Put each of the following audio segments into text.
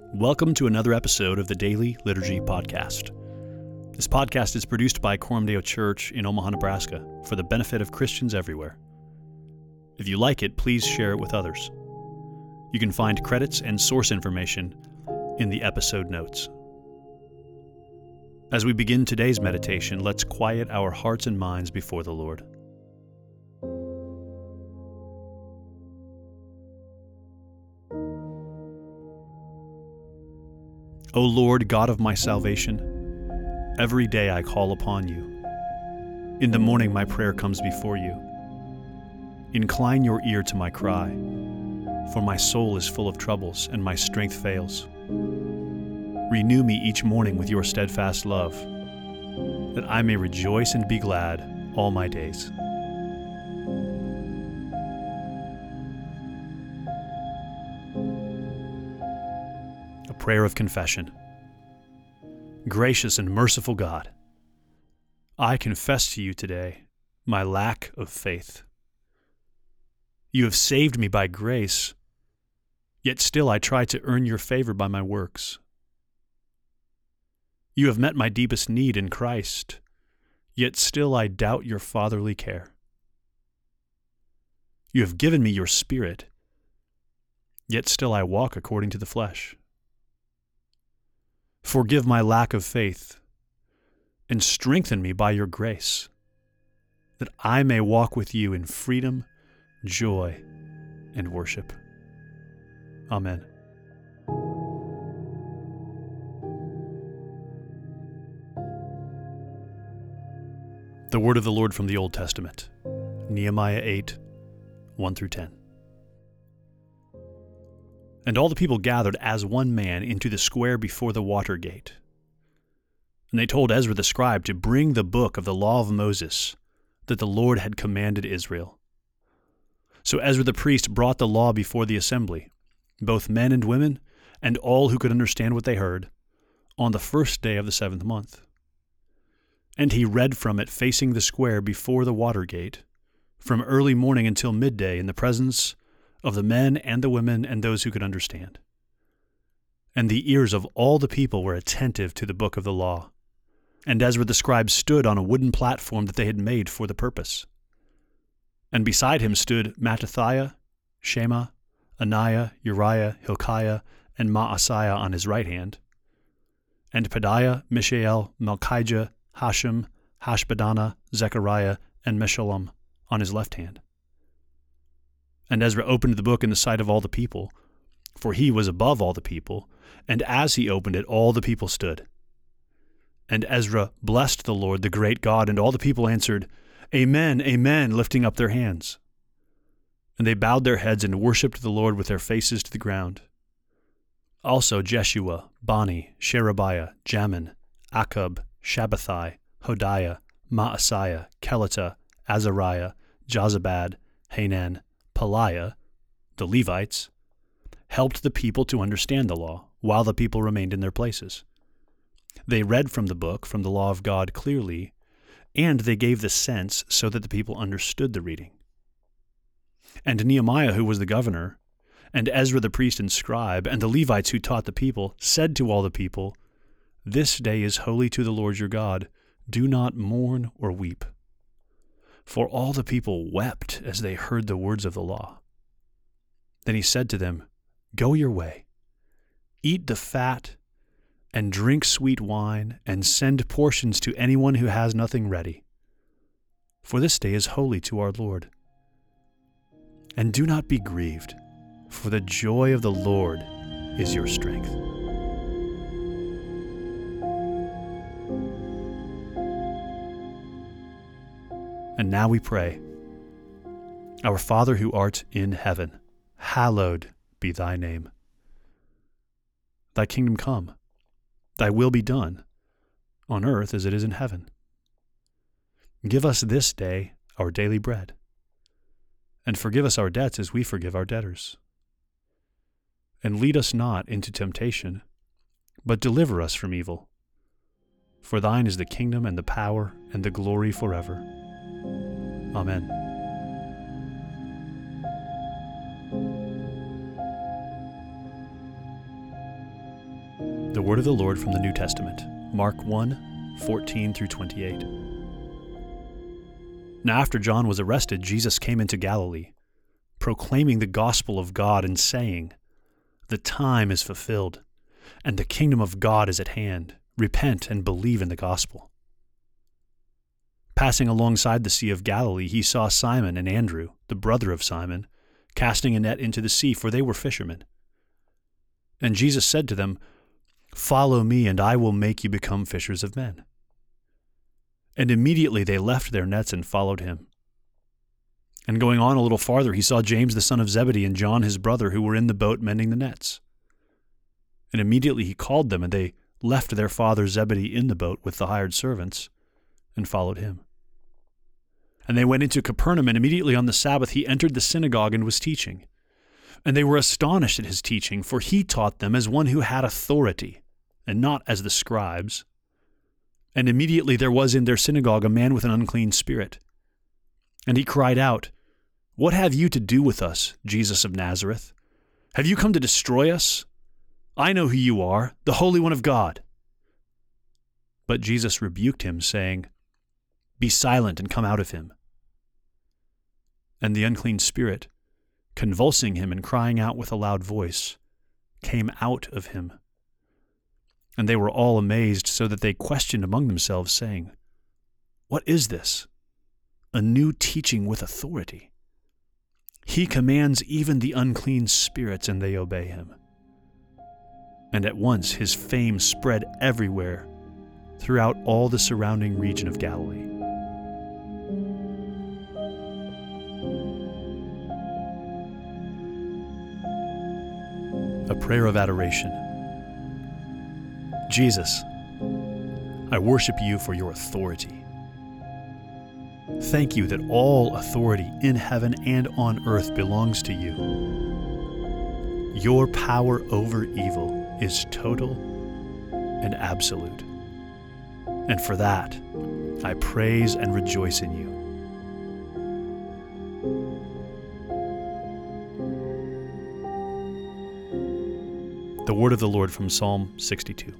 Welcome to another episode of the Daily Liturgy Podcast. This podcast is produced by Coram Deo Church in Omaha, Nebraska, for the benefit of Christians everywhere. If you like it, please share it with others. You can find credits and source information in the episode notes. As we begin today's meditation, let's quiet our hearts and minds before the Lord. O Lord, God of my salvation, every day I call upon you. In the morning my prayer comes before you. Incline your ear to my cry, for my soul is full of troubles and my strength fails. Renew me each morning with your steadfast love, that I may rejoice and be glad all my days. A prayer of confession. Gracious and merciful God, I confess to you today my lack of faith. You have saved me by grace, yet still I try to earn your favor by my works. You have met my deepest need in Christ, yet still I doubt your fatherly care. You have given me your Spirit, yet still I walk according to the flesh. Forgive my lack of faith, and strengthen me by your grace, that I may walk with you in freedom, joy, and worship. Amen. The word of the Lord from the Old Testament, Nehemiah 8, 1-10. And all the people gathered as one man into the square before the water gate. And they told Ezra the scribe to bring the book of the law of Moses that the Lord had commanded Israel. So Ezra the priest brought the law before the assembly, both men and women, and all who could understand what they heard, on the first day of the 7th month. And he read from it facing the square before the water gate, from early morning until midday in the presence of the men and the women and those who could understand. And the ears of all the people were attentive to the book of the law. And Ezra the scribe stood on a wooden platform that they had made for the purpose. And beside him stood Mattithiah, Shema, Ananiah, Uriah, Hilkiah, and Maaseiah on his right hand, and Pedaiah, Mishael, Malchijah, Hashem, Hashbaddanah, Zechariah, and Meshullam on his left hand. And Ezra opened the book in the sight of all the people, for he was above all the people, and as he opened it, all the people stood. And Ezra blessed the Lord, the great God, and all the people answered, Amen, Amen, lifting up their hands. And they bowed their heads and worshipped the Lord with their faces to the ground. Also Jeshua, Bani, Sherebiah, Jamin, Akkub, Shabbathai, Hodiah, Maaseiah, Kelita, Azariah, Jozabad, Hanan, Pelaiah, the Levites, helped the people to understand the law, while the people remained in their places. They read from the book, from the law of God clearly, and they gave the sense so that the people understood the reading. And Nehemiah, who was the governor, and Ezra the priest and scribe, and the Levites who taught the people, said to all the people, This day is holy to the Lord your God. Do not mourn or weep. For all the people wept as they heard the words of the law. Then he said to them, Go your way, eat the fat, and drink sweet wine, and send portions to anyone who has nothing ready. For this day is holy to our Lord. And do not be grieved, for the joy of the Lord is your strength. And now we pray. Our Father who art in heaven, hallowed be thy name. Thy kingdom come, thy will be done, on earth as it is in heaven. Give us this day our daily bread, and forgive us our debts as we forgive our debtors. And lead us not into temptation, but deliver us from evil. For thine is the kingdom and the power and the glory forever. Amen. The word of the Lord from the New Testament, Mark 1:14 through 28. Now after John was arrested, Jesus came into Galilee, proclaiming the gospel of God and saying, "The time is fulfilled, and the kingdom of God is at hand. Repent and believe in the gospel." Passing alongside the Sea of Galilee, he saw Simon and Andrew, the brother of Simon, casting a net into the sea, for they were fishermen. And Jesus said to them, "Follow me, and I will make you become fishers of men." And immediately they left their nets and followed him. And going on a little farther, he saw James the son of Zebedee and John his brother, who were in the boat mending the nets. And immediately he called them, and they left their father Zebedee in the boat with the hired servants, and followed him. And they went into Capernaum, and immediately on the Sabbath he entered the synagogue and was teaching. And they were astonished at his teaching, for he taught them as one who had authority, and not as the scribes. And immediately there was in their synagogue a man with an unclean spirit. And he cried out, "What have you to do with us, Jesus of Nazareth? Have you come to destroy us? I know who you are, the Holy One of God." But Jesus rebuked him, saying, "Be silent and come out of him." And the unclean spirit, convulsing him and crying out with a loud voice, came out of him. And they were all amazed, so that they questioned among themselves, saying, "What is this? A new teaching with authority. He commands even the unclean spirits, and they obey him." And at once his fame spread everywhere, throughout all the surrounding region of Galilee. A prayer of adoration. Jesus, I worship you for your authority. Thank you that all authority in heaven and on earth belongs to you. Your power over evil is total and absolute. And for that, I praise and rejoice in you. The word of the Lord from Psalm 62.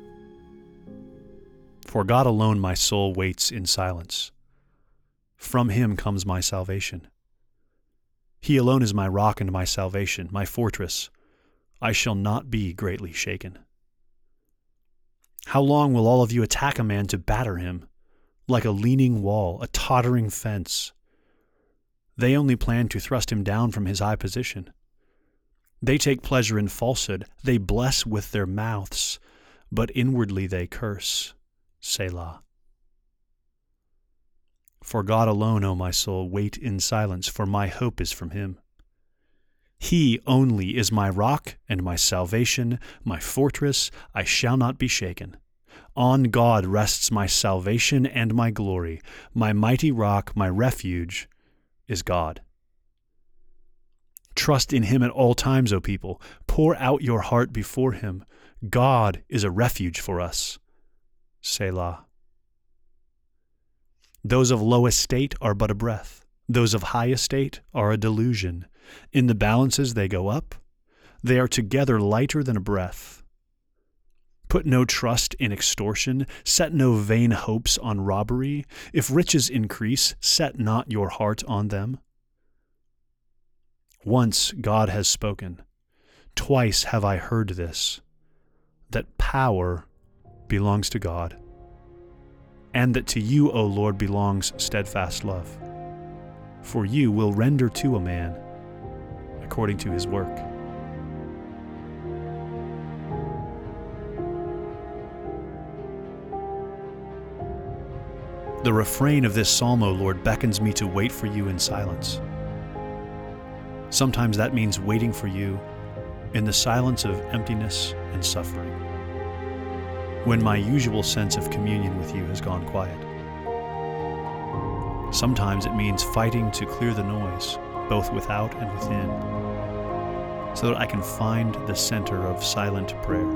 For God alone my soul waits in silence. From him comes my salvation. He alone is my rock and my salvation, my fortress. I shall not be greatly shaken. How long will all of you attack a man to batter him, like a leaning wall, a tottering fence? They only plan to thrust him down from his high position. They take pleasure in falsehood. They bless with their mouths, but inwardly they curse. Selah. For God alone, O my soul, wait in silence, for my hope is from him. He only is my rock and my salvation, my fortress. I shall not be shaken. On God rests my salvation and my glory. My mighty rock, my refuge, is God. Trust in him at all times, O people. Pour out your heart before him. God is a refuge for us. Selah. Those of low estate are but a breath. Those of high estate are a delusion. In the balances they go up. They are together lighter than a breath. Put no trust in extortion. Set no vain hopes on robbery. If riches increase, set not your heart on them. Once God has spoken. Twice have I heard this, that power belongs to God, and that to you, O Lord, belongs steadfast love. For you will render to a man according to his work. The refrain of this psalm, O Lord, beckons me to wait for you in silence. Sometimes that means waiting for you in the silence of emptiness and suffering, when my usual sense of communion with you has gone quiet. Sometimes it means fighting to clear the noise, both without and within, so that I can find the center of silent prayer.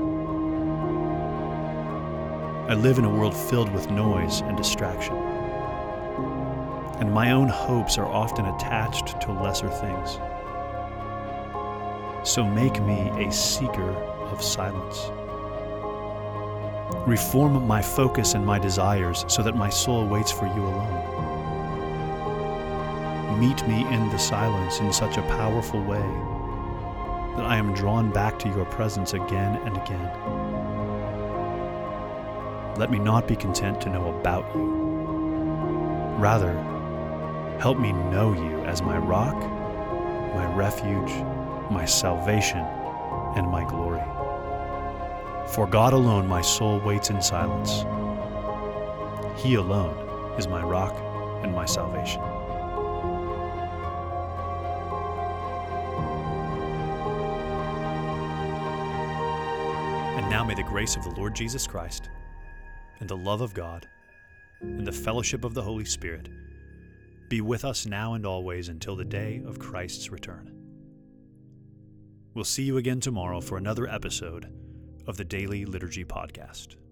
I live in a world filled with noise and distraction, and my own hopes are often attached to lesser things. So make me a seeker of silence. Reform my focus and my desires so that my soul waits for you alone. Meet me in the silence in such a powerful way that I am drawn back to your presence again and again. Let me not be content to know about you. Rather, help me know you as my rock, my refuge, my salvation, and my glory. For God alone my soul waits in silence. He alone is my rock and my salvation. And now may the grace of the Lord Jesus Christ, and the love of God, and the fellowship of the Holy Spirit be with us now and always until the day of Christ's return. We'll see you again tomorrow for another episode of the Daily Liturgy Podcast.